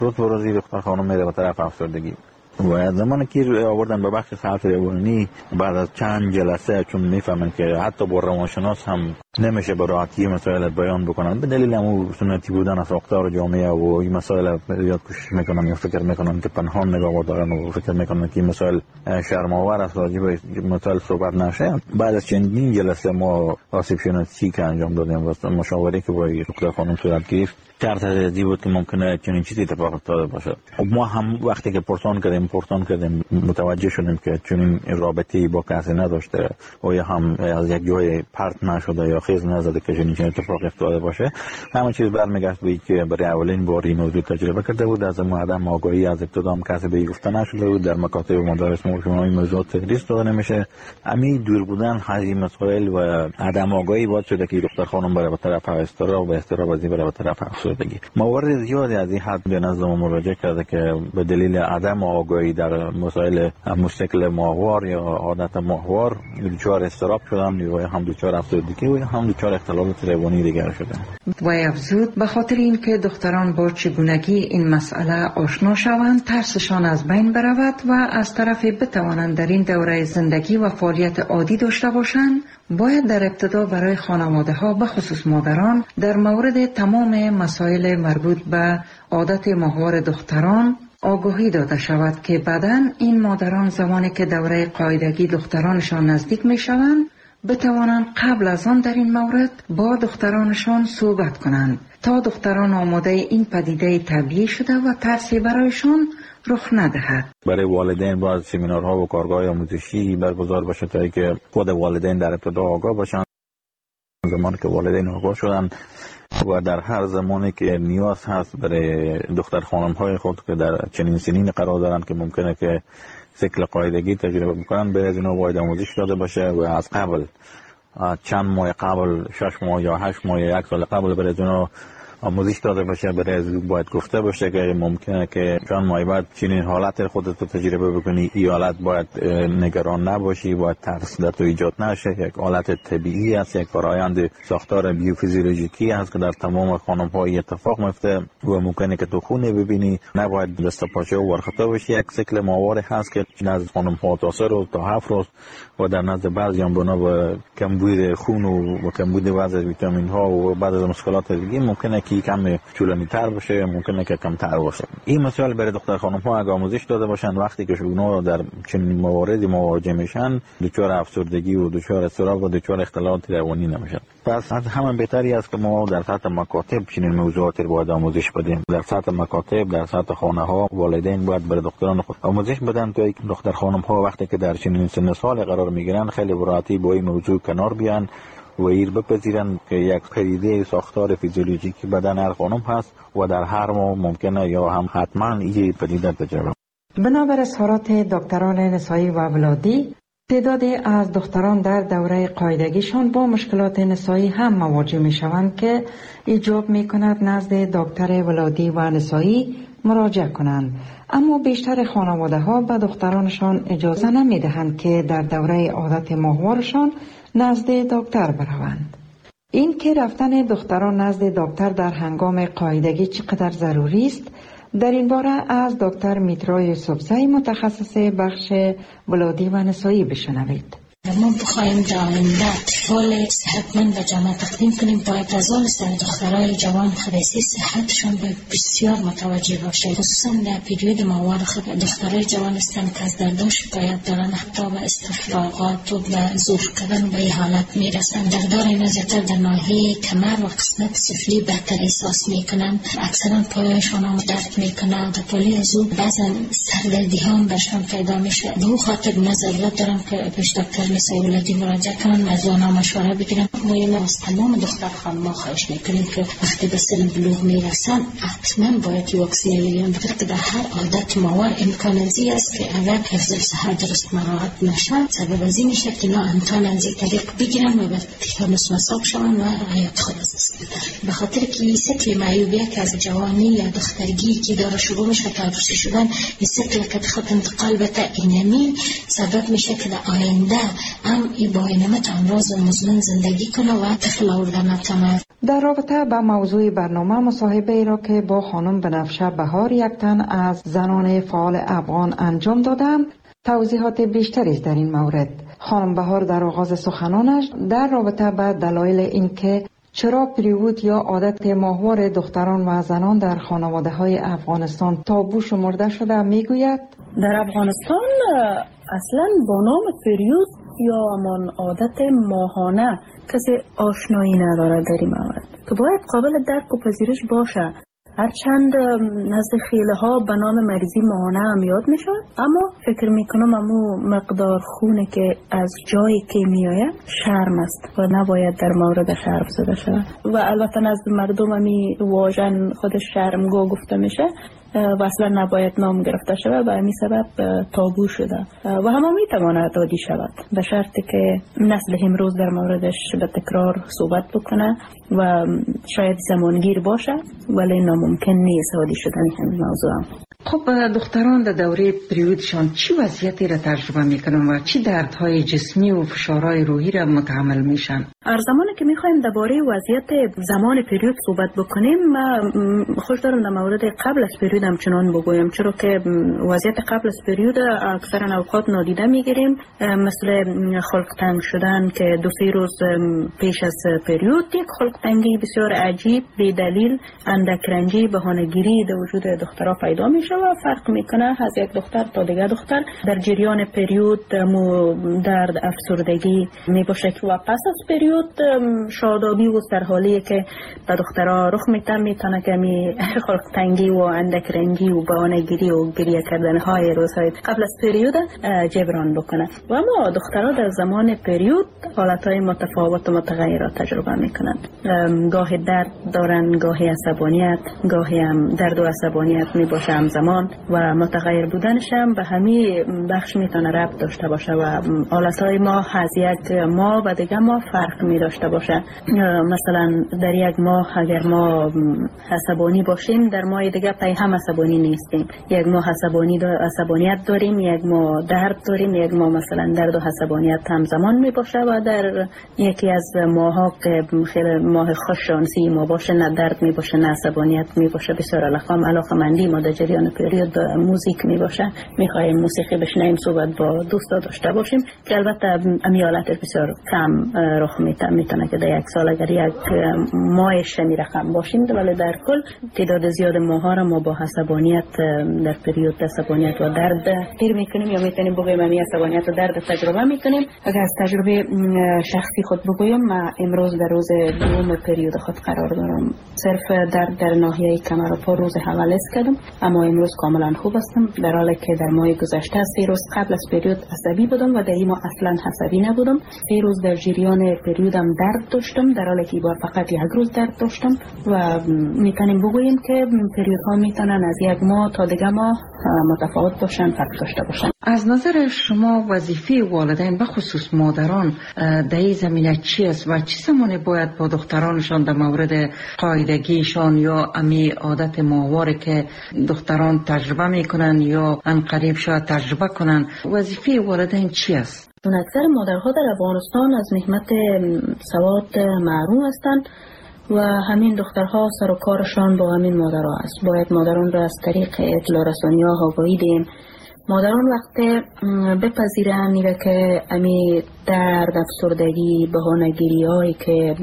روز به روز دختر خانم میره به طرف افسردگی. و زمانی که آوردن به بخش صحت روانی، بعد از چند جلسه چون میفهمن که حتی با روانشناس هم نمیشه به راحتی مسائل بیان بکنن به دلیل اون سنتی بودن از ساختار جامعه و این مسائل زیاد کوشش میکنن یا فکر میکنن که پنهان نگاه دارن و فکر میکنن که مسائل شرم‌آور است راجع به مسائل صحبت نشه. بعد از چندین جلسه ما آسیب شناسی که انجام دادیم و مشاوره که با دکتر خانم صورت گرفت شرط از بود که ممکنه چنین چیزی اتفاق افتاده باشه. ما هم وقتی که پرسان کردیم متوجه شدیم که چنین رابطه‌ای با کسی نداشته و یا هم از یک جای پرت نشده یا خیز نزده که چنین اتفاق افتاده باشه. همه چیز برمیگشت به اینکه برای اولین بار این موضوع تجربه کرده بود. از ما عدم آگاهی از ابتدا هم کسی به گفته نشده بود. در مکاتب مدارس ما این موضوع تدریس داده نمیشه. همین دور بودن از این مسائل و عدم آگاهی باعث شده که دختر خانم بره به طرف استراب و استراب از این بره به طرف افسردگی. موارد زیادی از این حد به نظر ما مراجعه کرده که به دلیل عدم آگاهی در مسائل مشکل ماهوار یا عادت ماهوار دچار استراب شدن یا هم دچار افسردگی و هم دچار اختلالات روانی دیگر شدن. و افزود به خاطر اینکه دختران با چگونگی این مسئله آشنا شوند ترسشان از بین برود و از طرفی بتوانند در این دوره زندگی و فعالیت عادی داشته باشند، باید در ابتدا برای خانواده ها به خصوص مادران در مورد تمام مسائل مربوط به عادت ماهوار دختران آگاهی داده شود که بعداً این مادران زمانی که دوره قاعدگی دخترانشان نزدیک می شوند بتوانند قبل از آن در این مورد با دخترانشان صحبت کنند تا دختران آماده این پدیده طبیعی شده و ترسی برایشان رخ ندهد. برای والدین باید سمینارها و کارگاه آموزشی برگزار بشه تا اینکه خود والدین در ابتدا آگاه باشند. زمانی که والدین آگاه شدن و در هر زمانی که نیاز هست برای دختر خانم های خود که در چنین سنین قرار دارند که ممکنه که سیکل قاعدگی تجربه میکنن به از اینا باید آموزش داده باشه و از قبل چند ماه قبل 6 ماه یا 8 ماه یا 1 سال قبل برای اینا آموزش داده باشه. برای از باید گفته باشه که ممکنه که چند ماه بعد چنین حالت خودت رو تجربه بکنی. این حالت باید نگران نباشی، باید ترس در تو ایجاد نشه. یک حالت طبیعی است، یک فرآیند ساختار بیوفیزیولوژیکی است که در تمام خانم‌ها اتفاق میفته و ممکنه که تو خونه ببینی. نباید دست پاچه و ورخته باشی. یک سیکل ماهواره هست که نزد خانم‌ها تا 3 روز تا 7 روز و در نزد بعضیان بنا به کمبود خون و کمبود بعضی ویتامین‌ها و بعضی از مشکلات دیگه ممکنه که کم طولانی‌تر باشه، ممکنه که کمتر باشه. این مسائل برای دختر خانم‌ها اگه آموزش داده باشن وقتی که اونا در چنین مواردی مواجه میشن دچار افسردگی و دچار استراب و دچار اختلالات روانی نمیشن. پس از همین بهتری است که ما در سطح مکاتب چنین موضوعات رو باید آموزش بدیم. در سطح مکاتب، در سطح خانه‌ها والدین باید برای دختران خود آموزش بدن تا دختر خانم‌ها وقتی که در چنین سن سال قرار میگیرن خیلی براحتی با این موضوع کنار بیان و ایر بپذیرن که یک پدیده ساختار فیزیولوژیکی بدن هر خانم هست و در هر ماه ممکنه یا هم حتما این پدیده تجربه. بنابر اظهارات دکتران نسایی و ولادی تعدادی از دختران در دوره قاعدگیشان با مشکلات نسایی هم مواجه می شوند که ایجاب می کند نزد دکتر ولادی و نسایی مراجعه کنند، اما بیشتر خانواده ها به دخترانشان اجازه نمی دهند که در دوره عادت ماهوارشان نزد دکتر بروند. این که رفتن دختران نزد دکتر در هنگام قاعدگی چقدر ضروری است در این باره از دکتر میترا یوسفزئی متخصص بخش ولادی و نسایی بشنوید. ما بخواهیم در آینده اطفال صحتمند و جامعه تقدیم کنیم باید از آن سر دخترای جوان خدایسی صحتشان به بسیار متوجه باشه. خصوصا در پیریود ماهوار خود دخترای جوان هستند که از دردان شکایت دارن، حتی به استفراغات و به ظهور کردن به این حالت میرسن. دردار اینا زیادتر در ناحیه کمر و قسمت سفلی بهتر احساس میکنن. اکثرا پایشان هم درد میکنه و پلی از او بعضا سردردی هم برشان پیدا میشه. به خاطر ضرورت دارم که پیش دکتر نسایی ولادی مراجعه کنن، از آنها مشوره بگیرن. ما از تمام دختر خانم‌ها خواهش میکنیم که وقتی به سن بلوغ میرسن حتما باید واکسین بگیرن، بخاطر که در هر عادت ماهوار امکان ازی است که اگر حفظ صحت درست مراعات نشه سبب ازی میشه که اینا امتحان از این طریق بگیرن و به تیتانوس مصاب شون و حیات خود از دست بدن. به خاطر که این سیکل معیوبیه که از جوانی یا دخترگی که داره شروع میشه تا عروسی شدن، این سیکل که بخواد انتقال بده اینمی سبب میشه که در آینده هم این باید نمیتون راز و مزمن زندگی کنه و طفل آورده نکنه. در رابطه با موضوع برنامه مصاحبه ای را که با خانم بنفشه بهار یک تن از زنان فعال افغان انجام دادند توضیحات بیشتری در این مورد. خانم بهار در آغاز سخنانش در رابطه با دلایل اینکه چرا پریود یا عادت ماهوار دختران و زنان در خانواده های افغانستان تابو شمرده شده میگوید در افغانستان اصلا با نام پریود یا همان عادت ماهانه کسی آشنایی نداره در این مورد که باید قابل درک و پذیرش باشه. هرچند نزد خیلی ها به نام مریضی ماهانه هم یاد می شود، اما فکر می کنم امو مقدار خونه که از جایی که می آید شرم است و نباید در مورد شرم زده شود و البته نزد مردم همی واژن خودش شرمگاه گفته میشه و اصلا نباید نام گرفته شود و همین سبب تابو شده و همه می تواند عادی شود به شرطی که نسل امروز در موردش به تکرار صحبت بکنه و شاید زمانگیر باشه ولی ناممکن نیست عادی شدن همین موضوع. خب دختران در دوره پریودشان چی وضعیتی را تجربه میکنن و چی دردهای جسمی و فشارهای روحی را متحمل میشن؟ هر زمانی که میخوایم درباره وضعیت زمان پریود صحبت بکنیم خوش دارم در مورد قبل از پریود همچنان بگویم، چرا که وضعیت قبل از پریود اکثرا اوقات نادیده میگیریم، مثل خلق تنگ شدن که 2-3 روز پیش از پریود یک خلق تنگی بسیار عجیب بی دلیل اندک رنجی بهانه‌گیری در وجود دخترها پیدا میشه و فرق میکنه از یک دختر تا دیگر دختر. در جریان پریود درد افسردگی میباشه و پس از پریود شادابی و سرحالی که به دخترها رخ میتونه که می خلق تنگی و اندک رنجی و بهانه‌گیری و گریه کردن های روزهای قبل از پریود جبران بکنه. و اما دخترها در زمان پریود حالتهای متفاوت و متغیر را تجربه میکنند. گاهی درد دارن، گاهی عصبانیت، گاهی هم درد و عصبانیت میباشه همزمان و متغیر بودنش هم به همین بخش میتونه ربط داشته باشه و حالتهای ما از یک ماه و دیگه ما فرق می داشته باشه. مثلا در یک ماه اگر ما عصبانی باشیم در ماه دیگه پای هم عصبانی نیستیم. یک ماه عصبانیت داریم، یک ماه درد داریم، یک ماه مثلا درد و عصبانیت همزمان می باشه و در یکی از ماها که خیلی ماه خوش شانسی ما باشه نه درد می باشه نه عصبانیت می باشه، بسیار علاقه‌مندی ما در جریان پریود به موزیک می باشه، می خواهیم موسیقی بشنویم، صحبت با دوستا داشته باشیم که البته امیالت بسیار کم رخ میتونه که در یک سال اگر یک ماهش می رقم باشیم، ولی در کل تعداد زیاد ماها را ما با عصبانیت در پریود عصبانیت و درد تیر میکنیم یا میتونیم بگویم همی عصبانیت و درد تجربه میکنیم. اگر از تجربه شخصی خود بگویم، من امروز در روز دوم پریود خود قرار دارم. صرف درد در ناحیه کمر و پا روز اول کردم اما امروز کاملا خوب هستم، در حالی که در ماه گذشته 3 روز قبل از پریود عصبی بودم و در این ماه اصلا عصبی نبودم. 3 روز در جریان پریودم درد داشتم در حالی که بار فقط 1 روز درد داشتم و میتونیم بگوییم که پریودها میتونن از یک ماه تا دیگه ماه متفاوت باشن، فرق داشته باشن. از نظر شما وظیفه والدین به خصوص مادران در این زمینه چی است و چه زمانی باید با دخترانشان در مورد قاعدگیشان یا امی عادت ماهواره که دختران تجربه میکنن یا ان قریب شاید تجربه کنن، وظیفه والدین چی است؟ اکثر مادرها در افغانستان از نعمت سواد محروم هستند و همین دخترها سر و کارشان با همین مادرها است. باید مادران را از طریق اطلاع رسانی‌ها آگاهی دهیم. مادران وقتی بپذیرند که امی درد، افسردگی، بهانه‌گیری هایی که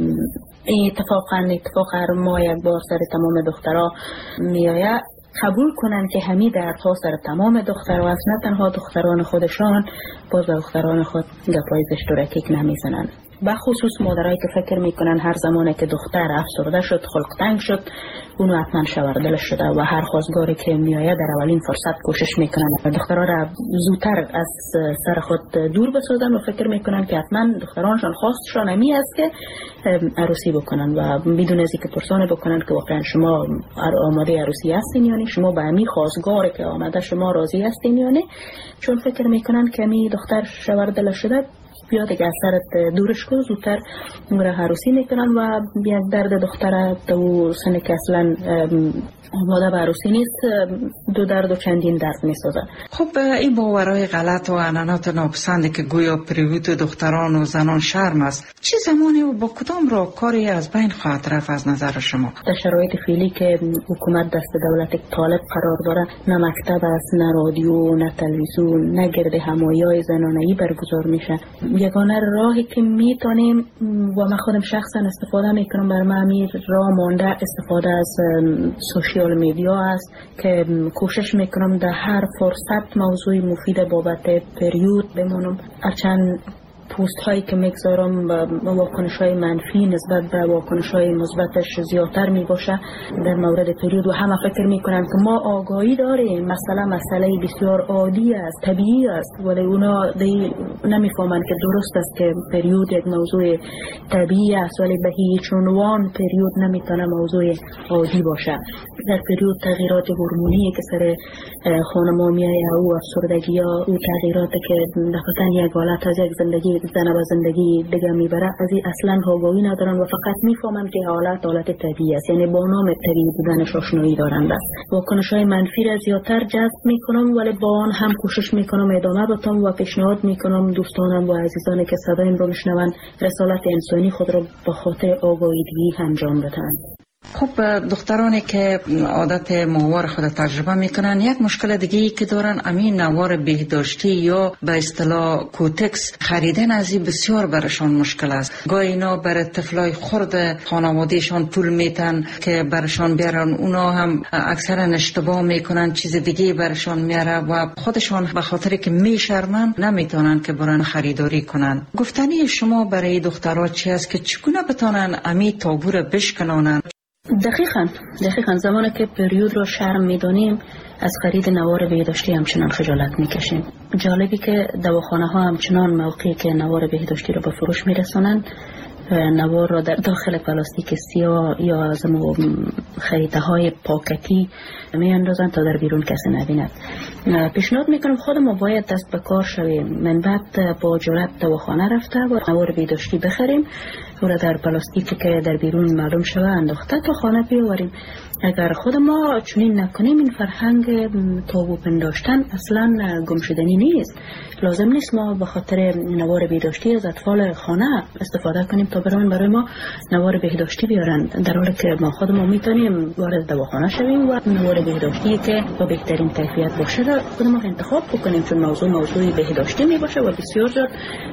اتفاق هر ماه یک بار سر تمام دخترها میآید قبول کنن که همین دردها سر تمام دخترها است، نه تنها دختران خودشان، باز به دختران خود گپای زشت نمیزنن. به خصوص مادرایی که فکر میکنن هر زمانی که دختر افسرده شد، خلق تنگ شد، اونو حتما شوردلش شده و هر خواستگاری که میآید در اولین فرصت کوشش میکنن دخترها را زودتر از سر خود دور بسازن و فکر میکنن که حتما دخترانشان خواستشان همی است که عروسی بکنن و بدون از اینکه پرسانه بکنن که واقعا شما آماده عروسی هستین یا نه، شما به همی خواستگاری که آمده شما راضی هستین یا نه، چون فکر میکنن که همی دختر شوردلش شده بیا دیگه از سرت دورش کن، زودتر را عروسی میکنن و یک درد دختر تو سنه که اصلا آماده به عروسی نیست دو درد و چندین درد میسازد. خب این باورهای غلط و عنعنات ناپسندی که گویا پریود دختران و زنان شرم است، چه زمانی و با کدام راهکاری از بین خواهد رفت از نظر شما؟ در شرایط فعلی که حکومت دست دولت طالب قرار داره، نه مکتب است، نه رادیو، نه تلویزیون، نه گرد همایی‌های زنانه‌ای برگزار میشه. یگانه راهی که میتونیم و من خودم شخصا استفاده میکنم، بر من راه مانده استفاده از سوشیال میدیا است که کوشش میکنم در هر فرصت موضوع مفید بابت پریود بمونم. هرچند پوست هایی که میگذارم و واکنش های منفی نسبت به واکنش های مثبتش زیادتر می باشه در مورد پریود و همه فکر میکنن که ما آگاهی داریم، مثلا مسئله بسیار عادی است، طبیعی است، ولی اونا نمیفهمن که درست است که پریود یک موضوع طبیعی است، ولی به هیچ عنوان پریود نمیتونه موضوع عادی باشه. در پریود تغییرات هورمونی که سر خانم‌ها میایه او افسردگی یا او تغییراتی که دقیقاً یک حالت از یک زندگی زن و زندگی دیگه میبره، از این اصلا آگاهی ندارن و فقط میفهمن که حالت طبیعی است، یعنی با نام طبیعی بودنش آشنایی دارند. واکنش‌های منفی را زیادتر جذب میکنم، ولی با آن هم کوشش میکنم ادامه بدم و پیشنهاد میکنم دوستانم و عزیزانی که صدایم رو میشنون رسالت انسانی خود را به خاطر آگاهی انجام بدن. خب دخترانی که عادت ماهوار خود تجربه میکنن، یک مشکل دیگه که دارن امین نوار بهداشتی یا به اصطلاح کوتکس خریدن از این بسیار برشان مشکل است. گاهی اینا برای طفلای خرد خانوادهشان پول میتن که برشان بیارن، اونا هم اکثرا اشتباه میکنن، چیز دیگه برشان میاره و خودشان به خاطر که میشرمن نمیتونن که برن خریداری کنن. گفتنی شما برای دخترها چی است که چگونه بتونن امی تابو را بشکنانن؟ دقیقاً زمانی که پریود رو شرم میدونیم از خرید نوار بهداشتی همچنان خجالت میکشیم. جالبی که دواخانه ها همچنان موقعی که نوار بهداشتی رو به فروش میرسونن نوار را در داخل پلاستیک سیاه یا از خریده های پاکتی می اندازن تا در بیرون کسی نبیند. پیشنهاد میکنم خود ما باید دست به کار شویم، من بعد با جرأت دواخانه رفته و نوار بهداشتی بخریم و در پلاستیکی که در بیرون معلوم شوه انداخته تا خانه بیاوریم. اگر خود ما چنین نکنیم این فرهنگ تابو پنداشتن اصلا گم شدنی نیست. لازم نیست ما به خاطر نوار بهداشتی از اطفال خانه استفاده کنیم تا برای ما نوار بهداشتی بیارن، در حالی که ما خود ما میتونیم وارد دواخانه شویم و نوار بهداشتی که با بهترین کیفیت باشه را خود ما انتخاب بکنیم، چون موضوع بهداشتی می باشه و بسیار زیاد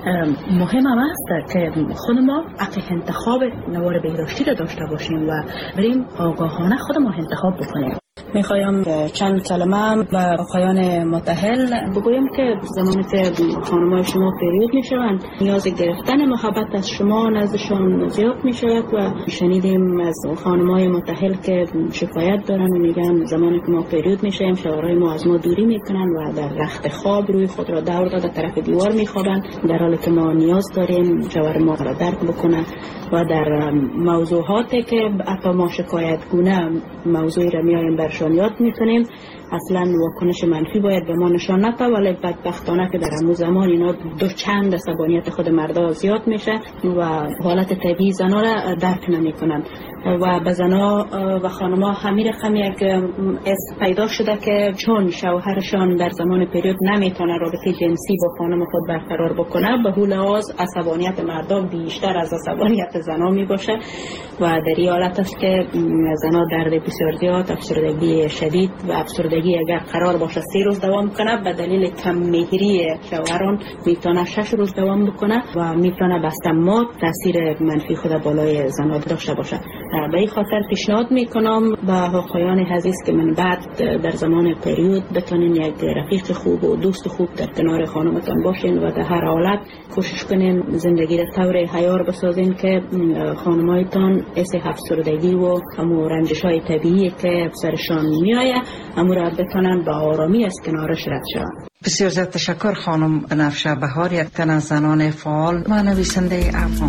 مهم هم است که خود ما انتخاب نوار بهداشتی را داشته باشیم و بریم آگاهانه خود ما انتخاب بکنیم. میخوایم چند کلمه به آقایان متأهل بگویم که زمانی که خانم‌های شما پریود میشوند نیاز گرفتن محبت از شما نزدشان زیاد میشود و شنیدیم از خانم‌های متأهل که شکایت دارن و میگن زمانی که ما پریود میشیم شوهرای ما از ما دوری میکنن و در رخت خواب روی خود را دور داده طرف دیوار میخوابن، در حالی که ما نیاز داریم شوهر ما را درک بکنه و در موضوعاتی که حتی ما شکایت گونه موضوعی را میایم برشان یاد میکنیم اصلا واکنش منفی باید به ما نشان نده، ولی بدبختانه که در همون زمان اینا دو چند عصبانیت خود مردا زیاد میشه و حالت طبیعی زنا را درک نمیکنن و به زنا و خانما همین رقم یک پیدا شده که چون شوهرشان در زمان پریود نمیتونه رابطه جنسی با خانم خود برقرار بکنه، به هول آز عصبانیت مردا بیشتر از عصبانیت زنا می باشه و در این حالت است که زنا درد بسیار زیاد، افسردگی شدید و افسردگی اگر قرار باشه 3 روز دوام کنه به دلیل کم مهری شوهران میتونه 6 روز دوام بکنه و میتونه بستمات تاثیر منفی خود بالای زنا داشته باشه. به این خاطر پیشنهاد میکنم به آقایان عزیز که من بعد در زمان پریود بتونین یک رفیق خوب و دوست خوب در کنار خانمتان باشین و در هر حالت کوشش کنین زندگی را طور حیار بسازین که خانمایتان حس افسردگی و همو رنجش‌های طبیعی که سرشان میآید همو را بتونن به آرامی از کنارش رد شوند. بسیار زیاد تشکر خانم بنفشه بهار، یک تن از زنان فعال و نویسنده افغان.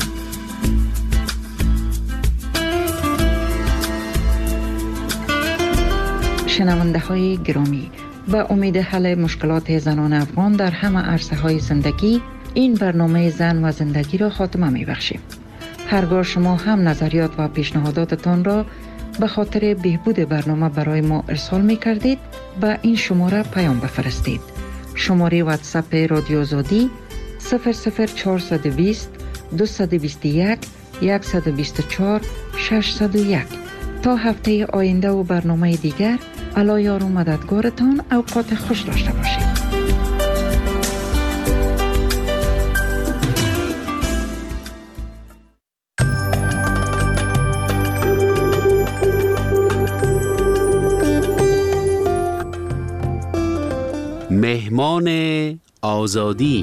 شنونده های گرامی، به امید حل مشکلات زنان افغان در همه عرصه های زندگی این برنامه زن و زندگی را خاتمه می بخشیم. هرگاه شما هم نظریات و پیشنهاداتتان را به خاطر بهبود برنامه برای ما ارسال می کردید به این شماره پیام بفرستید. شماره واتساپ رادیو آزادی 00420 221 124 601. تا هفته آینده و برنامه دیگر، الله یار و مددگارتان. اوقات خوش داشته باشید. مهمان آزادی.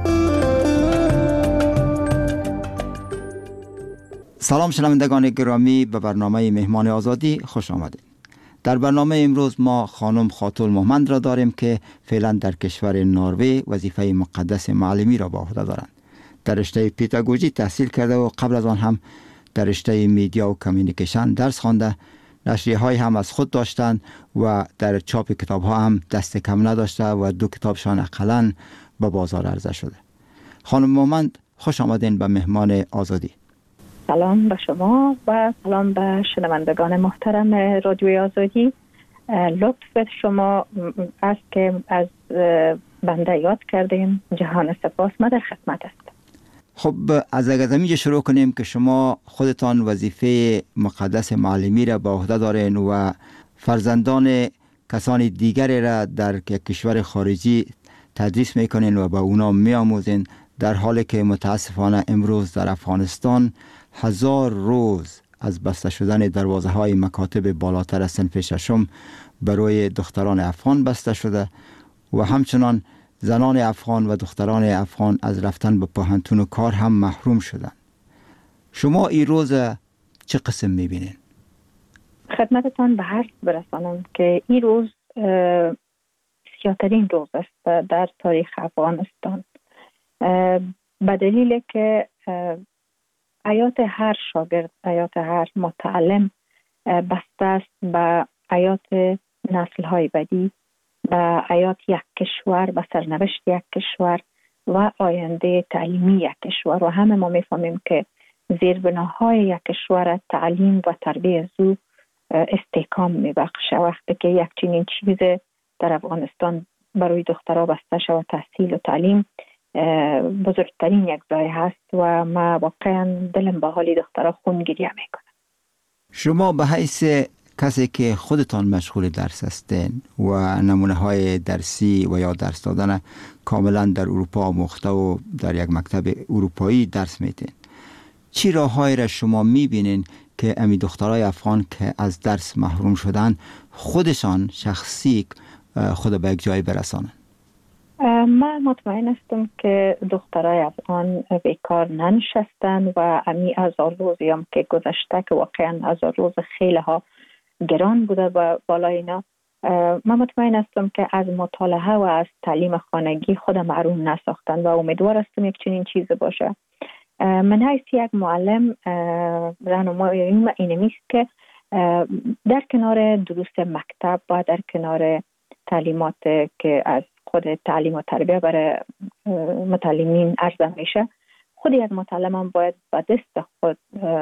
سلام شنوندگان گرامی، به برنامه مهمان آزادی خوش آمدید. در برنامه امروز ما خانم خاتون مومند را داریم که فعلا در کشور نروژ وظیفه مقدس معلمی را به عهده دارند. در رشته پداگوژی تحصیل کرده و قبل از آن هم در رشته میدیا و کمیونیکیشن درس خوانده. نشریه‌های هم از خود داشتند و در چاپ کتاب‌ها هم دست کم نداشته و 2 کتابشان اقلاً به بازار عرضه شده. خانم مومند خوش آمدین به مهمان آزادی. سلام به شما و سلام به شنوندگان محترم رادیوی آزادی. لطف شما است که از بنده یاد کردیم. جهان سپاس. ما در خدمت است. خب از اینجا شروع کنیم که شما خودتان وظیفه مقدس معلمی را به عهده دارین و فرزندان کسان دیگری را در کشور خارجی تدریس میکنین و به اونا میآموزین، در حالی که متاسفانه امروز در افغانستان 1000 روز از بسته شدن دروازه های مکاتب بالاتر از صنف ششم برای دختران افغان بسته شده و همچنان زنان افغان و دختران افغان از رفتن به پوهنتون و کار هم محروم شدن. شما این روز چه قسم میبینین؟ خدمتتان به هر برسانم که این روز سیاه‌ترین روز است در تاریخ افغانستان، به دلیل که حیات هر شاگرد، حیات هر متعلم بسته است به حیات نسل‌های بعدی، به حیات یک کشور، به سرنوشت یک کشور و آینده تعلیمی یک کشور. و همه ما میفهمیم که زیربناهای یک کشور تعلیم و تربیت زو استحکام میبخشه. وقتی که یک چنین چیز در افغانستان برای دخترها بسته شود، تحصیل و تعلیم بزرگترین یک ضایعه هست و ما واقعا دلم به حال دخترها خون گریه میکنه. شما به حیث کسی که خودتان مشغول درس هستین و نمونه های درسی و یا درس دادن کاملا در اروپا آموخته و در یک مکتب اروپایی درس میتین، چی راههایی را شما میبینین که امی دخترای افغان که از درس محروم شدن خودشان شخصی خود به یک جای برسانن؟ من مطمئن هستم که دخترای افغان بیکار ننشستن و امی 1000 روزی هم که گذشته که واقعا 1000 روز خیلی ها گران بوده و بالای اینا، من مطمئن هستم که از مطالعه و از تعلیم خانگی خود محروم نساختن و امیدوار هستم یک چنین چیز باشه. من حیث یک معلم راهنمایم اینمیست که در کنار دروس مکتب و در کنار تعلیمات که از خود تعلیم و تربیه برای متعلمین عرضه میشه، خود یک متعلم هم باید با دست خود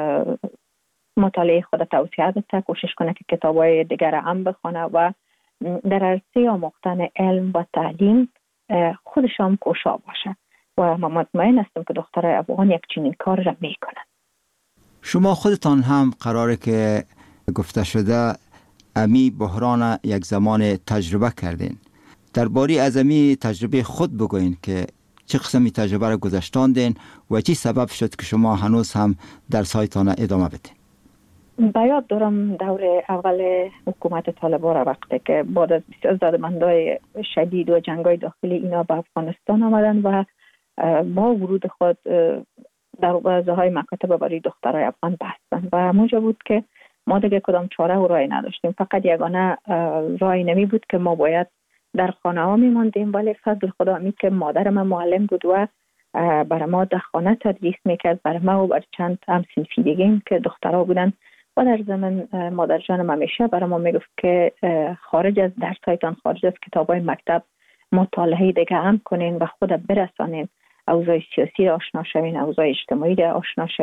مطالعه خود توسعه بده، کوشش کنه که کتابای دیگر هم بخونه و در عرصه آموختن علم و تعلیم خودش هم کوشا باشه و من مطمئن هستم که دخترای افغان یک چنین کار را میکنن. شما خودتان هم قراره که گفته شده امی بحران یک زمان تجربه کردین. درباره از امی تجربه خود بگوین که چه قسمی تجربه را گذشتاندین و چی سبب شد که شما هنوز هم درس‌هایتان ادامه بدین؟ بیاد دارم دور اول حکومت طالبان را، وقتی که بعد از بسیار زدمندهای شدید و جنگای داخلی اینا به افغانستان آمدن و با ورود خود دروازه‌های مکاتب برای دخترای افغان بستن و موجب بود که ما دیگه کدام چاره و راهی نداشتیم. فقط یگانه راهی نمی بود که ما باید در خانه ها میماندیم، ولی فضل خدا می که مادر من معلم بود و برای ما در خانه تدریس میکرد، برای ما و بر چند هم صنفی دیگه که دخترها بودن و در زمان مادر جانم همیشه برای ما میگفت که خارج از درسایتان، خارج از کتابای مکتب مطالعه دیگه هم کنین و خود برسانین، اوضاع سیاسی را آشنا شوین، اوضاع اجتماعی را آشنا شوین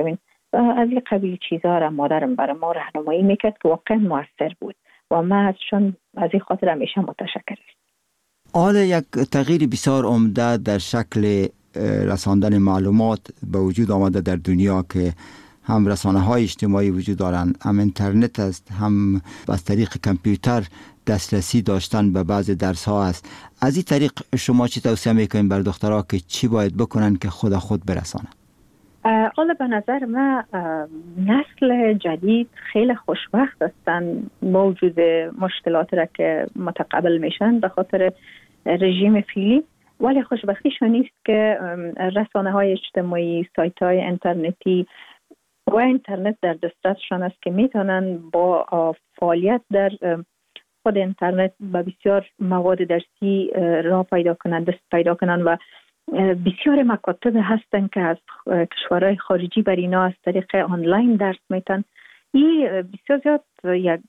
از این قبیل چیزها را مادرم برای ما راهنمایی میکرد که واقعا موثر بود و ما ازشون از این خاطر همیشه متشکرم. حالا یک تغییر بسیار عمده در شکل رساندن معلومات به وجود آمده در دنیا که هم رسانه‌های اجتماعی وجود دارند، هم اینترنت است، هم از طریق کامپیوتر دسترسی داشتن به بعض درس‌ها است. از این طریق شما چی توصیه میکنین بر دخترها که چی باید بکنن که خود برسانن؟ حالا به نظر من نسل جدید خیلی خوشبخت هستن با وجود مشکلات را که متقبل میشن به خاطر رژیم فعلی، ولی خوشبختیشون نیست که رسانه‌های اجتماعی، سایت‌های اینترنتی و اینترنت در دسترسشان است که میتونن با فعالیت در خود اینترنت به بسیار مواد درسی راه پیدا کنند، دست پیدا کنند و بسیار مکاتب هستن که از کشورهای خارجی بر اینا از طریق آنلاین درس میتن. این بسیار زیاد یک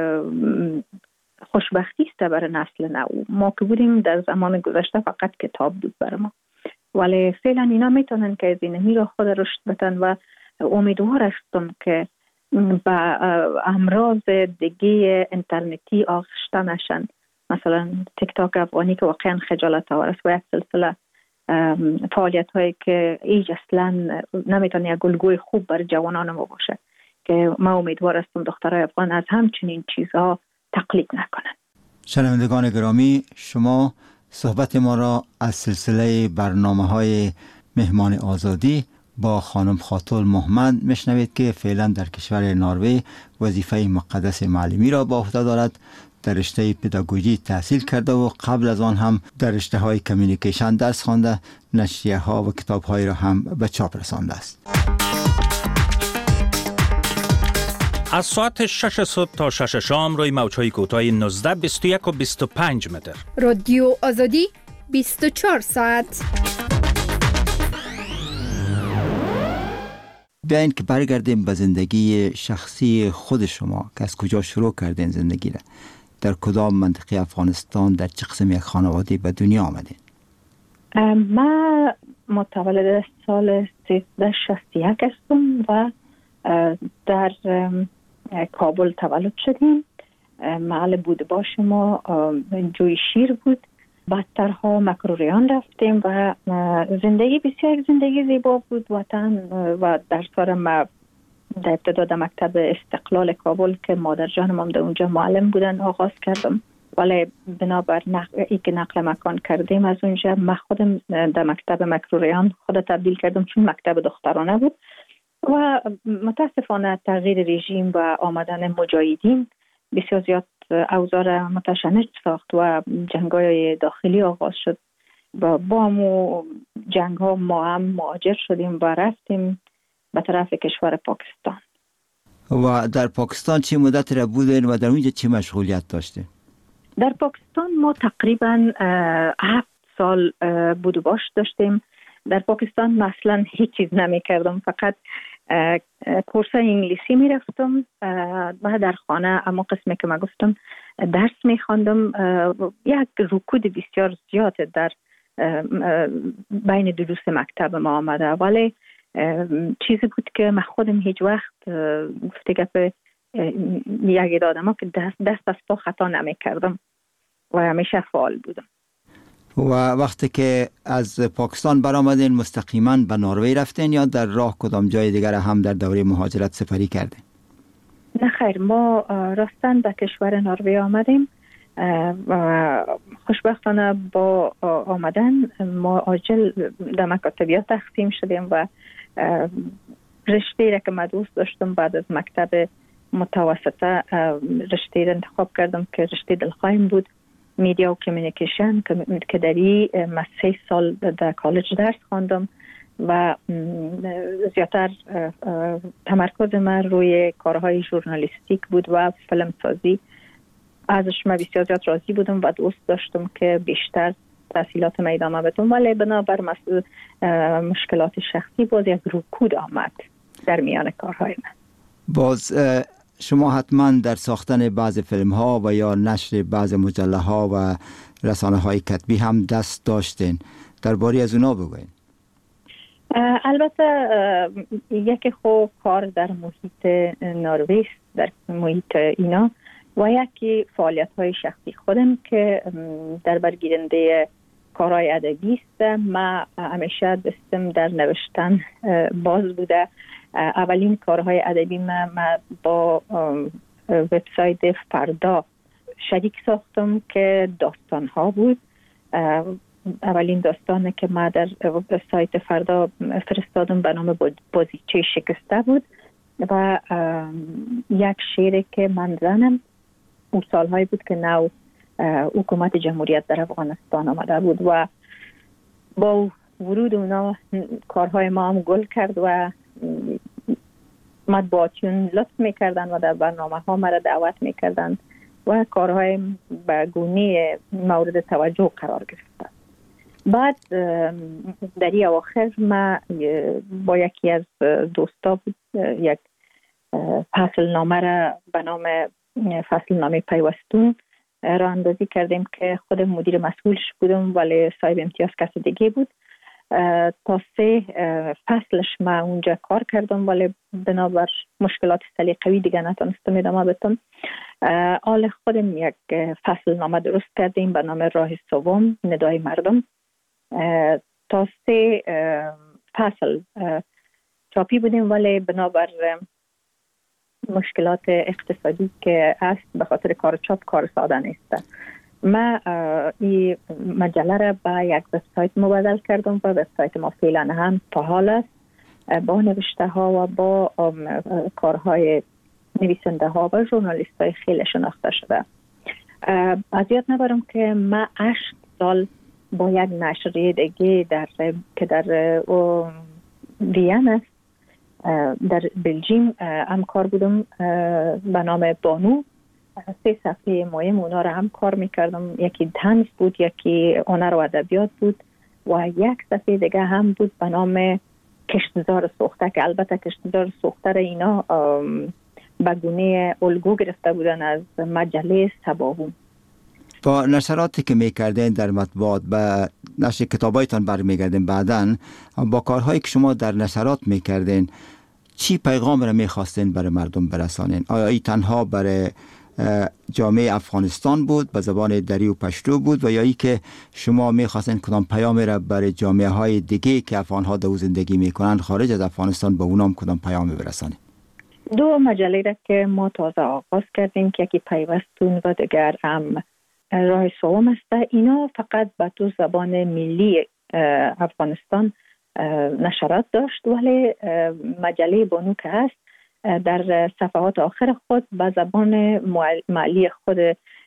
خوشبختی است برای نسل نو. ما که بودیم در زمان گذشته فقط کتاب بود برای ما، ولی فعلا اینا میتونن که از اینمی را خود رشد بدن و امیدوار هستم که با امراض دیگه اینترنتی آغشته نشن، مثلا تیک تاک افغانی که واقعا خجالت آور است و یک سلسله فعالیت هایی که ایج اصلا نمیتونه یک الگوی خوب برای جوانان ما باشه که ما امیدوار هستم دخترای افغان از همچنین چیزها تقلید نکنن. شنوندگان گرامی، شما صحبت ما را از سلسله برنامه‌های مهمان آزادی با خانم خاتون محمد میشنوید که فعلا در کشور نروژ وظیفه مقدس معلمی را به عهده دارد. در رشته پداگوژی تحصیل کرده و قبل از آن هم در رشته های کمیونیکیشن درس خوانده، نشریه ها و کتاب های را هم به چاپ رسانده است. از ساعت 6 صبح تا 6 شام روی موج‌های کوتاه 19، 21 و 25 متر. رادیو آزادی 24 ساعت. بیاین که برگردیم به زندگی شخصی خود شما که از کجا شروع کردین زندگی را، در کدام منطقه افغانستان، در چه قسم یک خانواده به دنیا آمدین؟ من متولد سال 1361 هستم و در کابل تولد شدیم. محل بودباش ما جوی شیر بود. بعدترها مکروریان رفتیم و زندگی بسیار زندگی زیبا بود. وطن و درسارم در ابتدا در مکتب استقلال کابل که مادر جانم هم در اونجا معلم بودن آغاز کردم، ولی بنابر ای که نقل مکان کردیم از اونجا من خودم در مکتب مکروریان خود تبدیل کردم چون مکتب دخترانه بود و متاسفانه تغییر رژیم و آمدن مجاهدین بسیار زیاد اوضاع متشنج ساخت و جنگ‌های داخلی آغاز شد و با همو جنگ‌ها ما هم مهاجر شدیم و رفتیم به طرف کشور پاکستان. و در پاکستان چه مدت را بودین و در اونجا چه مشغولیت داشتین؟ در پاکستان ما تقریبا 7 سال بود و باش داشتیم. در پاکستان مثلا هیچ چیز نمی کردم، فقط کورس انگلیسی می رفتم و در خانه اما قسمی که من گفتم درس می خواندم. یک رکود بسیار زیاد در بین دروس مکتب ما آمده، ولی چیزی بود که من خودم هیچ وقت گفته گپ یک آدم که دست از پا خطا نمی کردم و همیشه فعال بودم. و وقتی که از پاکستان برآمدین مستقیما به نروژ رفتین یا در راه کدام جای دیگر هم در دوره مهاجرت سپری کردین؟ نه خیر، ما راستن به کشور نروژ آمدیم و خوشبختانه با آمدن ما عاجل در مکاتبیات تقسیم شدیم و رشته را که من دوست داشتم بعد از مکتب متوسطه رشته را انتخاب کردم که رشته دلخواهیم بود، میدیا و کمیونیکیشن، که در این 3 سال در کالج درس خواندم و زیادتر تمرکز من روی کارهای ژورنالیستیک بود و فیلمسازی. ازش من بسیار زیاد راضی بودم و دوست داشتم که بیشتر تحصیلات من ادامه بدم، ولی بنابر مشکلات شخصی باز یک رکود آمد در میان کارهای من. باز شما حتما در ساختن بعض فیلم ها و یا نشر بعض مجله ها و رسانه های کتبی هم دست داشتین. درباره از اونا بگوین. البته یکی خو کار در محیط نروژ، در محیط اینا، و یکی فعالیت های شخصی خودم که در برگیرنده کارهای ادبی است. ما همیشه دستم در نوشتن باز بوده. اولین کارهای ادبی ما با وبسایت فردا شریک ساختم که داستان ها بود. اولین داستانی که ما در سایت فردا فرستادم به نام بازیچه شکسته بود و یک شعری که من زنم اون سالهایی بود که نو حکومت جمهوریت در افغانستان آمده بود و با ورود اونا کارهای ما هم گل کرد و مطبوعاتیون لطف میکردن و در برنامه ها مرا دعوت میکردن و کارهای به گونه مورد توجه قرار گرفت. بعد در این اواخر ما با یکی از دوستا بود یک فصل نامه را به نام فصل نامه پیوستون را اندازی کردیم که خود مدیر مسئولش بودم ولی صاحب امتیاز کس دیگه بود. تا 3 فصلش ما اونجا کار کردم ولی بنابر مشکلات سلیقه‌ای دیگه نتونستم ادامه بدم. حال خودم یک فصل نامه درست کردیم به نام راه سوم ندای مردم. تا 3 فصل چاپی بودیم ولی بنابر مشکلات اقتصادی که است به خاطر کار چاپ کار ساده نیست. ما این مجله را به یک وبسایت مبادله کردم و وبسایت ما فعلا هم فعال است با نوشته ها و با کارهای نویسنده ها و ژورنالیست های خیلی شناخته شده. از یاد نبرم که ما 8 سال با یک نشریه دیگه که در وین است در بلژیم هم کار بودم به نام بانو. 3 صفحه مهم اونا رو هم کار میکردم. یکی طنز بود، یکی هنر و ادبیات بود و یک صفحه دیگه هم بود به نام کشتزار سوخته که البته کشتزار سوخته را اینا به گونه الگو گرفته بودن از مجله سباهون. با نشراتی که میکردین در مطبوعات به نشر کتابایتان برمیگردین، بعداً با کارهایی که شما در نشرات میکردین چی پیغام را میخواستین برای مردم برسانین؟ آیا ای تنها برای جامعه افغانستان بود به زبان دری و پشتو بود و یا ای که شما میخواستین کدام پیامی را برای جامعه های دیگه که افغانها در زندگی میکنن خارج از افغانستان به اونام کدام پیامی برسانین؟ 2 مجله را که ما تازه آغاز کردیم که یکی پیوستون و دیگر هم راه سوم است. اینا فقط به 2 زبان ملی افغانستان نشرات داشت ولی مجله بانو که هست در صفحات آخر خود به زبان محلی خود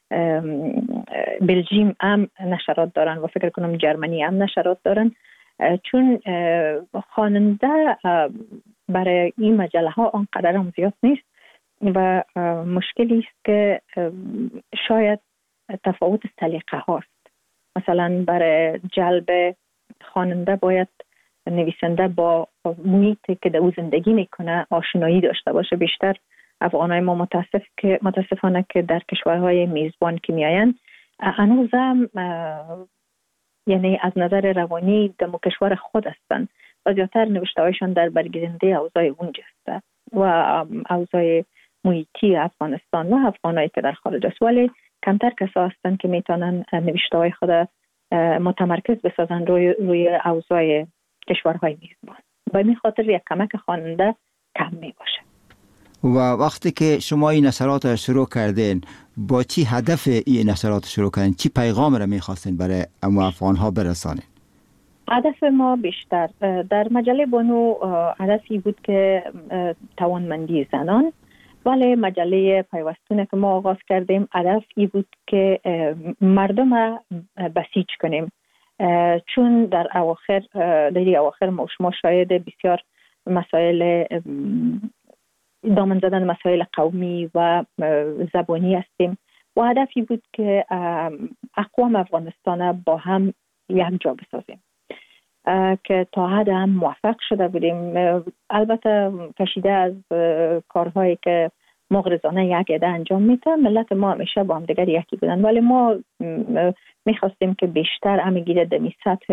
بلژیم هم نشرات دارن و فکر کنم جرمنی هم نشرات دارن، چون خواننده برای این مجله ها آنقدر هم زیاد نیست و مشکلی است که شاید تفاوت سلیقه هاست. مثلا برای جلب خواننده باید نویسنده با محیطی که در او زندگی میکنه آشنایی داشته باشه. بیشتر افغانای ما متاسفانه که در کشورهای میزبان که میاین هنوزم یعنی از نظر روانی در کشور خود هستن و زیادتر نوشته هایشان در برگیرنده اوضاع اونجا است و اوضاع محیطی افغانستان و افغانایی که در خارج است، ولی کمتر کسا هستن که میتونن نوشته های خود متمرکز بسازن روی اوضاع کشورهای میزبان. با این خاطر یک کمک خواننده کم می باشه. و وقتی که شما این نشرات را شروع کردین با چی هدف این نشرات شروع کردین؟ چی پیغام را میخواستین برای افغانها برسانین؟ هدف ما بیشتر در مجله بانو هدفی بود که توانمندی زنان، ولی مجله پیوستون که ما آغاز کردیم هدف ای بود که مردم را بسیج کنیم، چون در اواخر ما شاید بسیار مسائل دامن زدن مسائل قومی و زبانی هستیم و هدفی بود که اقوام افغانستان با هم یک جا بسازیم که تا حد هم موفق شده بودیم. البته کشیده از کارهایی که مغرضانه یک عده انجام میده، ملت ما همیشه با هم دیگر یکی بودن، ولی ما میخواستیم که بیشتر همگی در سطح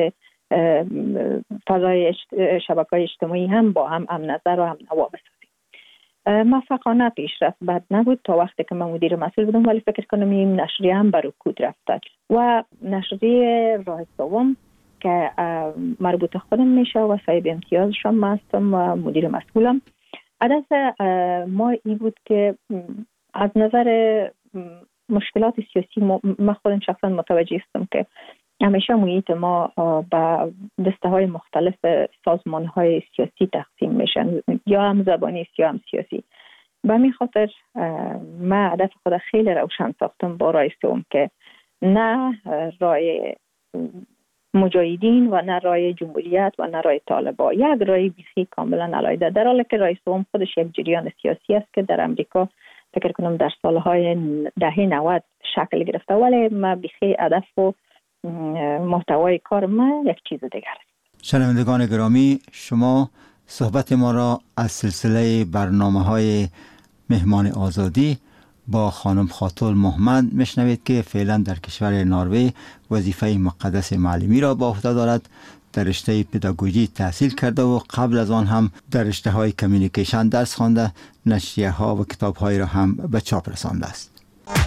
فضای شبکه‌های اجتماعی هم با هم نظر و هم نوا بسازیم. موفقانه پیشرفت بد نبود تا وقتی که من مدیر مسئول بودم، ولی فکر کنم این نشریه هم بر رکود رفته و نشریه راه سوم که مربوط خودم میشه و صاحب امتیازشم هستم و مدیر مسئولم. هدف ما این بود که از نظر مشکلات سیاسی ما خودم شخصا متوجه هستم که همیشه محیط ما با دسته های مختلف سازمان های سیاسی تقسیم میشن، یا هم زبانی یا هم سیاسی. به می خاطر ما هدف خود خیلی روشن ساختم با رای سوم که نه رای مجاهدین و نه رای جمهوریت و نه رای طالبا، یک رای بیخی کاملا علیحده، در حالی که رای سوم خودش یک جریان سیاسی است که در امریکا فکر کنم در سالهای دهه 90 شکل گرفته، ولی ما بیخی هدف و محتوای کار ما یک چیز دیگر است. شنوندگان گرامی، شما صحبت ما را از سلسله برنامه‌های مهمان آزادی با خانم خاتول محمد میشنوید که فعلا در کشور نروژ وظیفه مقدس معلمی را با عهده دارد. در رشته پداگوژی تحصیل کرده و قبل از آن هم در رشته های کمیونیکیشن درس خوانده، نشریه ها و کتاب های را هم به چاپ رسانده است.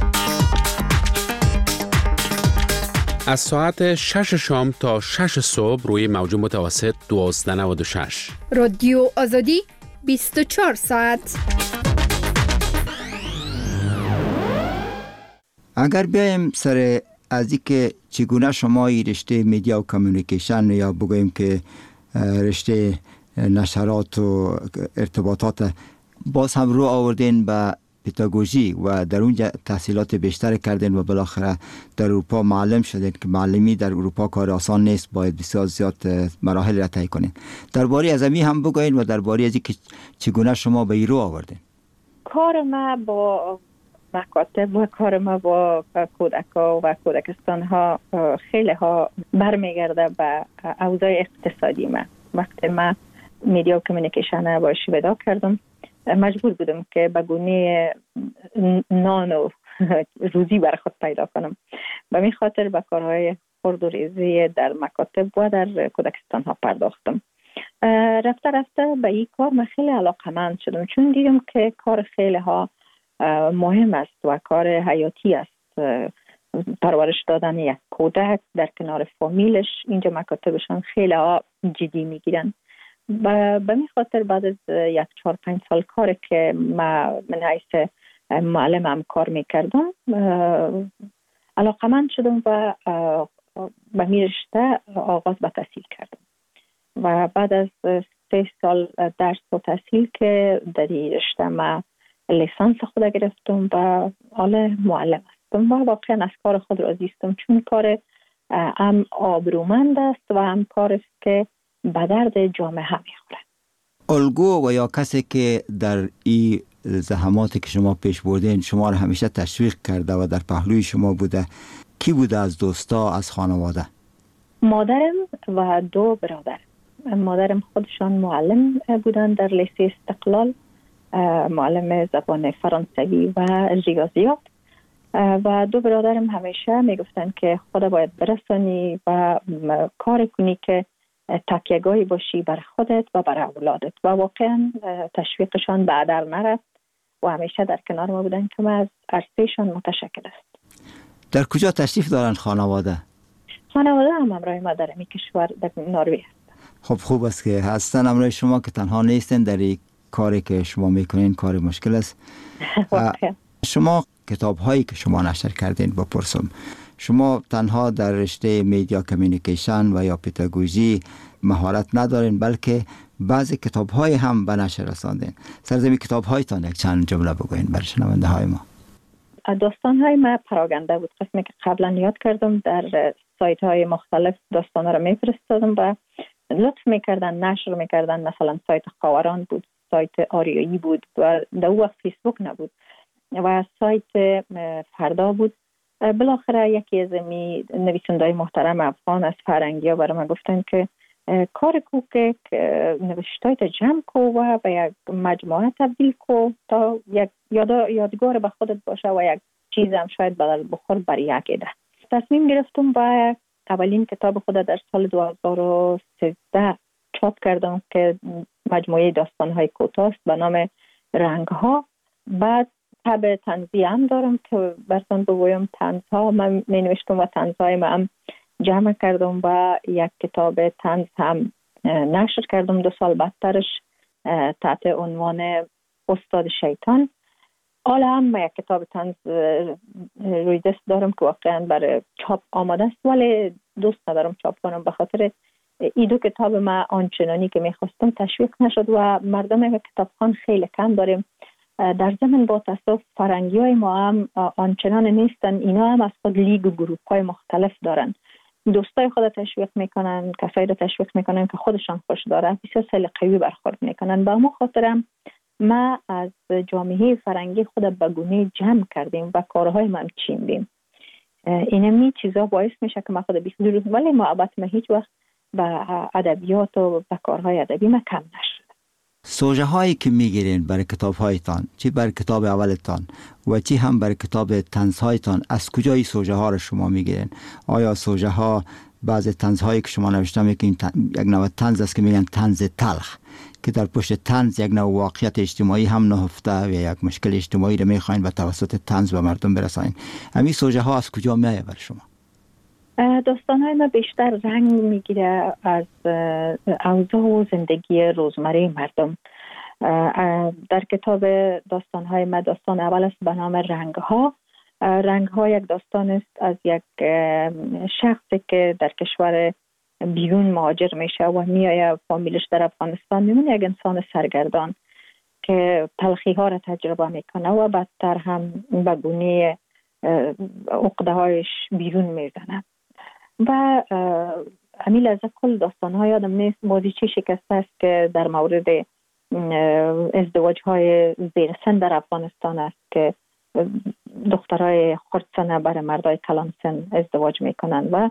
از ساعت 6 شام تا 6 صبح روی موج متوسط 1296 رادیو آزادی 24 ساعت. اگر بیایم سر از اینکه چگونه شما این رشته میدیا و کمیونیکیشن یا بگوییم که رشته نشرات و ارتباطات باز هم رو آوردین به پداگوژی و در اونجا تحصیلات بیشتر کردین و بالاخره در اروپا معلم شدین که معلمی در اروپا کار آسان نیست، باید بسیار زیاد مراحل را طی کنین. درباره از این هم بگوین و درباره از اینکه چگونه شما به این رو آوردین. کار ما با مکاتب و کار ما با کودک‌ها و کودکستان‌ها خیلی ها برمیگرده به اوضاع اقتصادی ما. وقتی ما میدیا و کمیونیکیشن باش ودا کردم، مجبور بودم که به گونه نان و روزی بر خود پیدا کنم. به می خاطر به کارهای خرد و ریزی در مکاتب و در کودکستان ها پرداختم. رفته رفته به این کار من خیلی علاقه‌مند شدم، چون دیدم که کار خیلی ها مهم است و کار حیاتی است. پرورش دادن یک کودک در کنار فامیلش، اینجا مکاتبشان خیلی ها جدی میگیرن. به می خاطر بعد از 1-4-5 سال کار که من حیث معلمم کار میکردم علاقه‌مند شدم و به می رشته آغاز به تحصیل کردم و بعد از 3 سال درس و تحصیل که در این رشته ما لیسانس خود گرفتم و حالا معلم هستم و واقعا از کار خود راضی هستم، چون کار هم آبرومند است و هم کار است که به درد جامعه هم میخوره. الگو و یا کسی که در این زحماتی که شما پیش بردین شما را همیشه تشویق کرده و در پهلوی شما بوده، کی بوده از دوستا، از خانواده؟ مادرم و 2 برادر. مادرم خودشان معلم بودن در لیسه استقلال، معلم زبان فرانسوی و ریاضیات، و 2 برادرم همیشه میگفتن که خدا باید برسانی و کار کنی که تکیه‌گاهی باشی بر خودت و بر اولادت، و واقعا تشویقشان به هدر نرفت و همیشه در کنار ما بودن که ما از عرصهشان متشکر است. در کجا تشریف دارن خانواده؟ خانواده هم همراه ما در این کشور در نروژ هستن. خب خوب است که هستن همراه شما، که تنها نیستن در این کاری که شما میکنین. کار مشکل است. شما کتاب هایی که شما نشر کردین بپرسم، شما تنها در رشته میدیا کمیونیکیشن و یا پداگوژی مهارت ندارین، بلکه بعضی کتاب های هم به نشر رساندین. سرزمین کتاب هایتان یک چند جمله بگوین برای شنونده های ما. داستان های ما پراگنده بود، قسمی که قبلا یاد کردم در سایت های مختلف داستان ها رو میفرستادم و لطف میکردن نشر میکردن. مثلا سایت خاوران بود، سایت آریایی بود و در اون وقت فیسبوک نبود و سایت فردا بود. بالاخره یکی از نویسنده‌های محترم افغان از فرنگی ها برای من گفتن که کار کو که نوشتایت جمع کو و به یک مجموعه تبدیل کو تا یک یادگار به خودت باشه و یک چیز هم شاید بدل بخور برای یک ایده. تصمیم گرفتم با اولین کتاب خود در سال 2013 چاپ کردم که مجموعه داستان‌های کوتاه به نام رنگ‌ها. بعد تب طنزی هم دارم که براتون بگویم. طنزها من می نوشتم و طنزهای من هم جمع کردم و یک کتاب طنز هم نشر کردم 2 سال بعدترش تحت عنوان استاد شیطان. حالا هم یک کتاب طنز روی دست دارم که واقعا برای چاپ آماده است، ولی دوست ندارم چاپ کنم به خاطر این 2 کتاب ما آنچنانی که میخواستم تشویق نشد و مردم کتابخوان خیلی کم داریم. در ضمن با تاسف فرنگی های ما هم آنچنان نیستن. اینا هم از خود لیگ و گروپ های مختلف دارن. دوستای خود تشویق میکنن، کسایی رو تشویق میکنن که خودشان خوش داره، بسیار سلیقه‌ای برخورد میکنن. با ما خاطرم ما از جامعه فرنگی خود به گونه جمع کردیم و کارهای ما چیندیم. اینمی چیزا باعث میشه که ما خود بیخودی، ولی محبت ما هیچ وقت به ادبیات و به کارهای ادبی ما کم نشد. سوژه هایی که میگیرین برای کتاب هایتان، چی برای کتاب اولتان و چی هم برای کتاب طنز هایتان، از کجای سوژه ها رو شما میگیرین؟ آیا سوژه ها بعضی طنز هایی که شما نوشتم یک نوع طنز است که میگن طنز تلخ، که در پشت طنز یک نوع واقعیت اجتماعی هم نهفته و یک مشکل اجتماعی رو میخواین و توسط طنز به مردم برسانین. همین سوژه ها از کجا میاد برای شما؟ داستان‌های ما بیشتر رنگ میگیره از اوضاع و زندگی روزمره مردم. در کتاب داستان‌های ما داستان اول است به نام رنگ‌ها. رنگ‌ها یک داستان است از یک شخصی که در کشور بیرون مهاجر میشه و میایه فامیلش در افغانستان میمونه، یک انسان سرگردان که تلخی‌ها را تجربه میکنه و بعدتر هم به گونه عقده‌هایش بیرون میزنه. و امیل از کل داستان‌های آدم نیست. بازیچه شکسته است که در مورد ازدواج‌های زیر سن در افغانستان است که دخترای خردسنه برای مردای کلان سن ازدواج میکنن و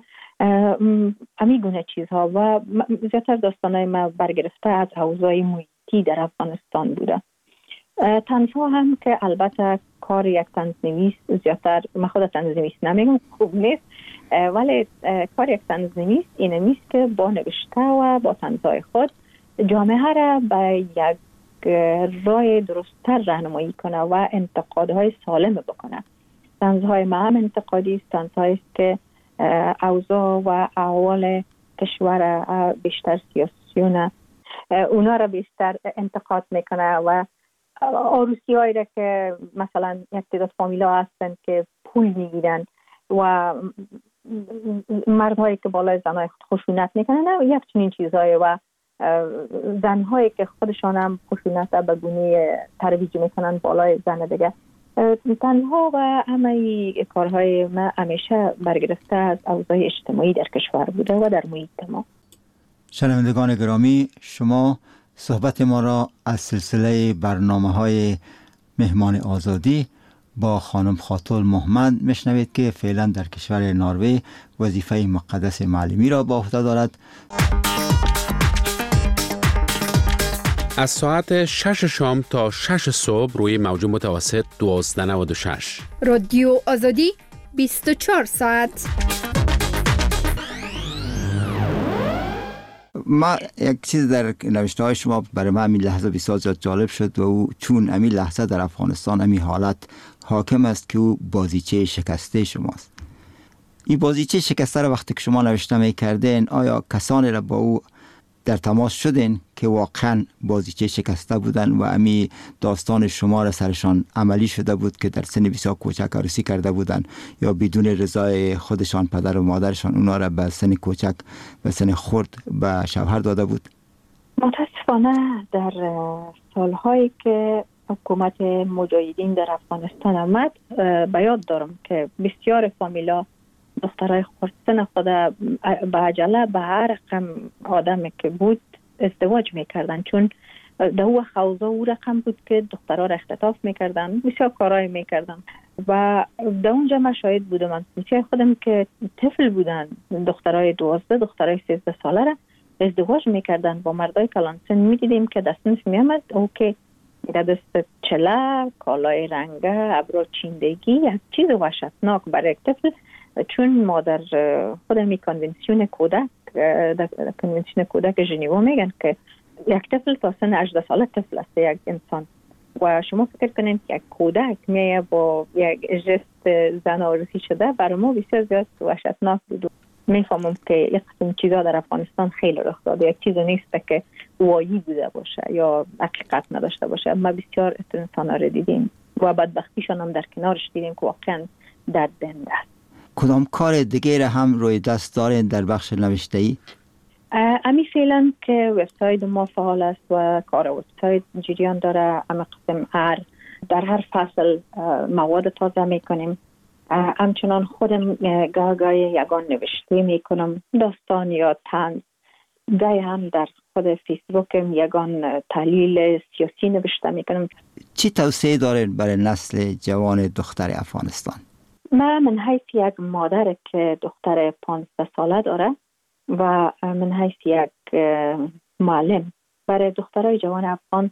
امی گونه چیزها. و زیادتر داستان‌های ما برگرفته از اوضاع محیطی در افغانستان بوده. طنزها هم که البته کار یک طنزنویس، زیادتر من خود طنزنویس نمیگم، خوب نیست، ولی کار یک طنزنویس اینه نیست که با نوشته و با طنزهای خود جامعه را به یک راه درست‌تر راهنمایی کنه و انتقادهای سالم بکنه. طنزهای ما هم انتقادی است، طنزهایی است که اوضاع و احوال کشور بیشتر سیاسیونه اونا را بیشتر انتقاد میکنه و عروسی هایی را که مثلا یک تعداد فامیلا هستن که پول میگیرن و مردهایی که بالای زنهای خشونت میکنن یک چنین چیزهایی و زنهایی که خودشان هم خشونت به گونه ترویج میکنن بالای زن دیگه. تنها و همه کارهای ما همیشه برگرفته از اوضاع اجتماعی در کشور بوده و در محیط ما. شنوندگان گرامی، شما صحبت ما را از سلسله برنامه‌های مهمان آزادی با خانم خاتون محمد میشنوید که فعلا در کشور نروژ وظیفه مقدس معلمی را با عهده دارد. از ساعت 6 شام تا 6 صبح روی موج متوسط 1296 رادیو آزادی 24 ساعت. ما یک چیز در نوشته های شما برای من همین لحظه بسیار زیاد جالب شد و او چون همین لحظه در افغانستان همین حالت حاکم است که او بازیچه شکسته شماست. این بازیچه شکسته را وقتی که شما نوشته می کردین، آیا کسانی را با او در تماس شدین که واقعا بازیچه شکسته بودن و امی داستان شما را سرشان عملی شده بود که در سن بسیار کوچک عروسی کرده بودن یا بدون رضای خودشان پدر و مادرشان اونا را به سن کوچک به سن خرد به شوهر داده بود؟ متاسفانه در سالهایی که حکومت مجاهدین در افغانستان آمد به یاد دارم که بسیار فامیلا دخترای خردسن خود به عجله به هر رقم آدمی که بود ازدواج میکردن، چون در او خوضا او رقم بود که دخترها را اختطاف میکردن، بسیار کارهای میکردن و در اونجا من شاهد بودم. من میشه خودم که طفل بودن، دخترای 12 دخترای 13 ساله را ازدواج میکردن با مردای کلان سن. میدیدیم که دستنش میامد او که در دست چله، کالای رنگه، ابرو چیندگی، یک چیز وحشتناک برای یک طفل چون ما در خود می کنونسیون کودک ژنوا میگن که یک طفل تا سن 18 ساله طفل است یک انسان و شما فکر کنید که یک کودک میه با یک جست زنارسی شده برای ما بسیار زیاد وحشتناک بود. میفهمم که یک قسم چیزا در افغانستان خیلی رخ داده، یک چیز نیست که وایی بوده باشه یا حقیقت نداشته باشه. ما بسیار انسان را دیدیم و بدبختیشان هم در کنارش دیدیم که واقعا دردنده است. کدام کار دیگه را هم روی دست دارین در بخش نوشته‌ای؟ امی فعلا که وبسایت ما فعال است و کار وبسایت جریان داره. اما قسم در هر فصل مواد تازه میکنیم. همچنان خودم گاهی یگان نوشته میکنم، داستان یا طنز. گاهی هم در خود فیسبوکم یگان تحلیل سیاسی نوشته میکنم. چی توصیه دارین برای نسل جوان دختر افغانستان؟ من حیث یک مادر که دختر 15 ساله داره و من حیث یک معلم برای دخترای جوان افغان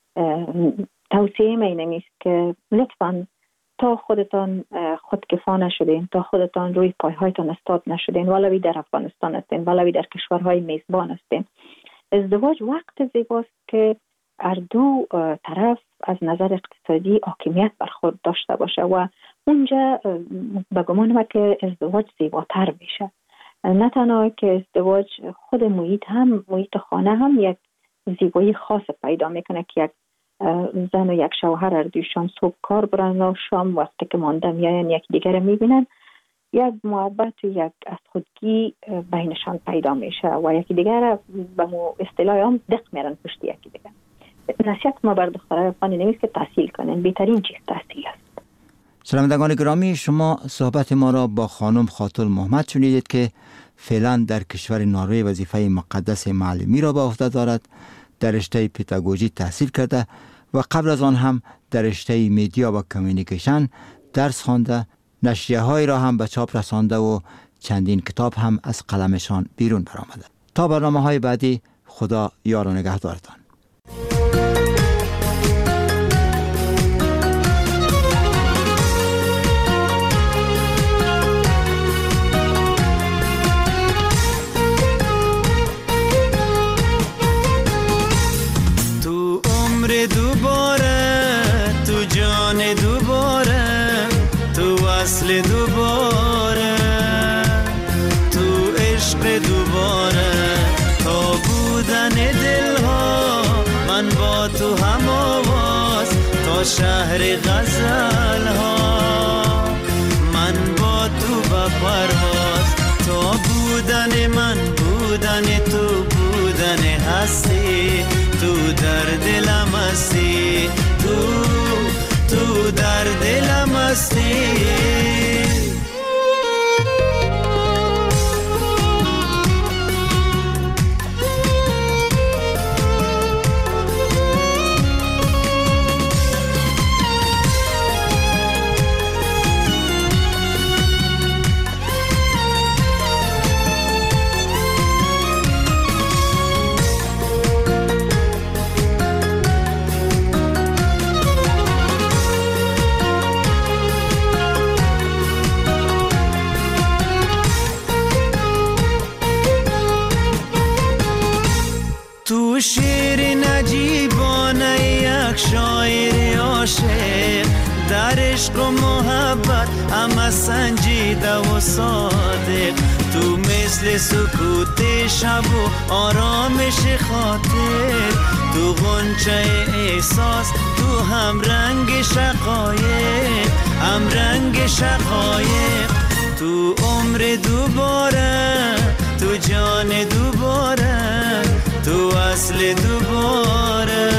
توصیه می است که لطفاً تا خودتان خودکفا نشدین، تا خودتان روی پایهایتان استاد نشدین، ولوی در افغانستان هستین ولوی در کشورهای میزبان هستین. ازدواج وقت زیباست که هر دو طرف از نظر اقتصادی حاکمیت بر خود داشته باشه و اونجا به گمان من که ازدواج زیباتر میشه. نه تنها که ازدواج خود محیط خانه هم یک زیبایی خاص پیدا میکنه که یک زن و یک شوهر هر دویشان صبح کار برن و شام وقتی که مانده میاین یک دیگر میبینن، یک محبت و یک از خودگی بینشان پیدا میشه و یکی دیگر به اصطلاح هم دق میرن پشت یکی دیگر. نصیحت ما بر دخترای افغانی نمیست که تحصیل کنن، بهترین چیز تحصیل است. شنوندگان گرامی، شما صحبت ما را با خانم خاتون محمد شنیدید که فعلا در کشور نروژ وظیفه مقدس معلمی را به عهده دارد. در رشته پداگوژی تحصیل کرده و قبل از آن هم در رشته میدیا و کمیونیکیشن درس خوانده، نشریه های را هم به چاپ رسانده و چندین کتاب هم از قلمشان بیرون برآمده. تا برنامه های بعدی، خدا یار و نگهدارتان. دوباره تو عشق دوباره تا بودن دلها، من با تو هم آواز تا شهر غزل ها، من با تو به پرواز تا بودن من بودن تو بودن هستی، تو در دلم هستی، تو در دلم هستی. شیر نجیبانه یک شاعر عاشق، در عشق و محبت همه سنجیده و صادق، تو مثل سکوت شب و آرامش خاطر، تو غنچه احساس، تو هم رنگ شقایق، هم رنگ شقایق، تو عمر دوباره، تو جان دوباره، تو اصل دوباره،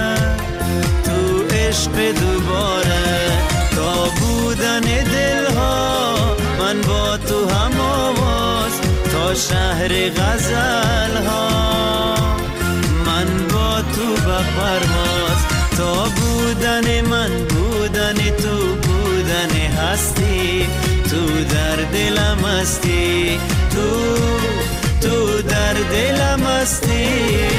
تو عشق دوباره، تا بودن دلها، من با تو هم آواز تا شهر غزل ها، من با تو به پرواز تا بودن من بودن تو بودن هستی، تو در دلم هستی، تو در دلم هستی.